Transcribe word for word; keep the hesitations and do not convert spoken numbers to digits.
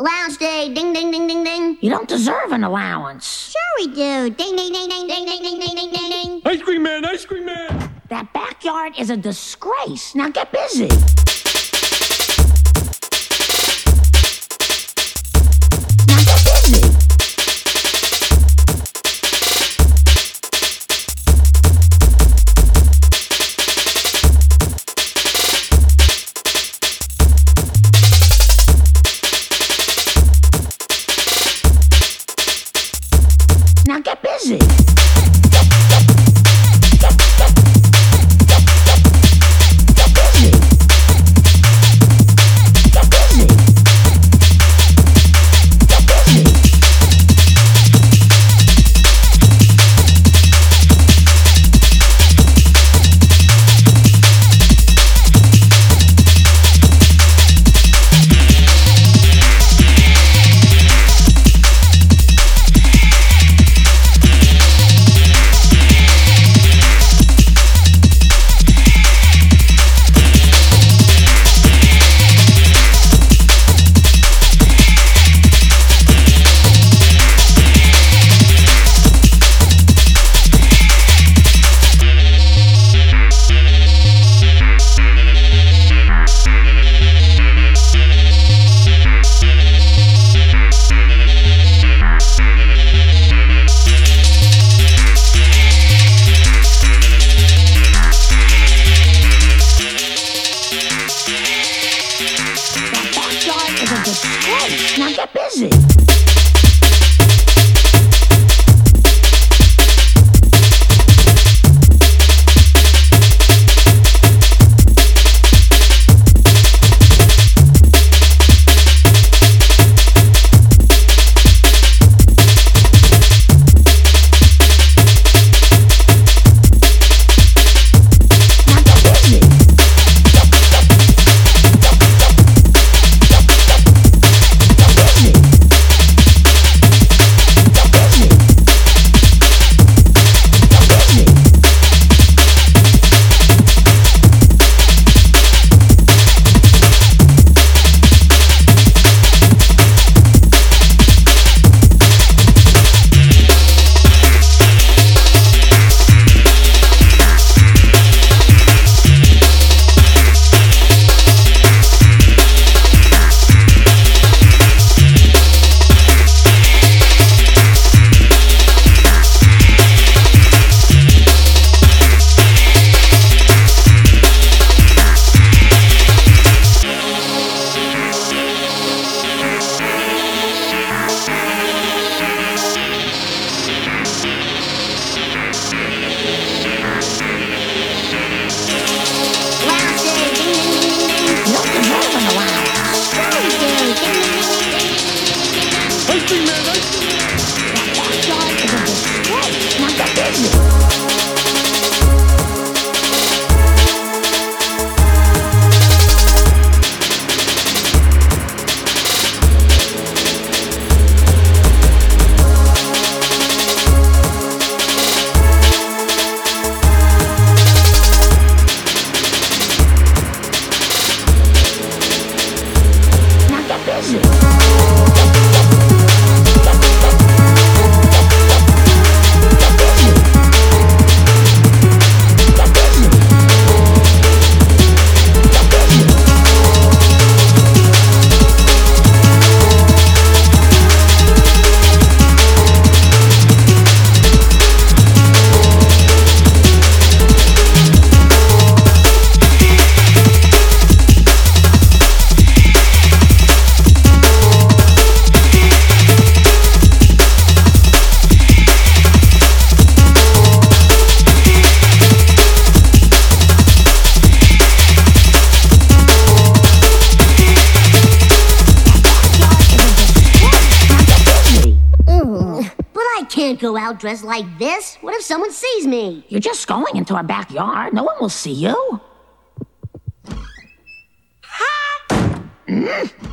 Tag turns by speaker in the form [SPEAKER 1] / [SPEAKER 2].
[SPEAKER 1] Allowance day, ding, ding, ding, ding, ding.
[SPEAKER 2] You don't deserve an allowance.
[SPEAKER 1] Sure we do. Ding, ding, ding, ding, ding, ding, ding, ding, ding, ding, ding.
[SPEAKER 3] Ice cream man, ice cream man.
[SPEAKER 2] That backyard is a disgrace. Now get busy. Now get busy. Now get busy. Now get busy.
[SPEAKER 1] Can't go out dressed like this. What if someone sees me?
[SPEAKER 2] You're just going into our backyard. No one will see you.
[SPEAKER 1] Ha!
[SPEAKER 2] Mm.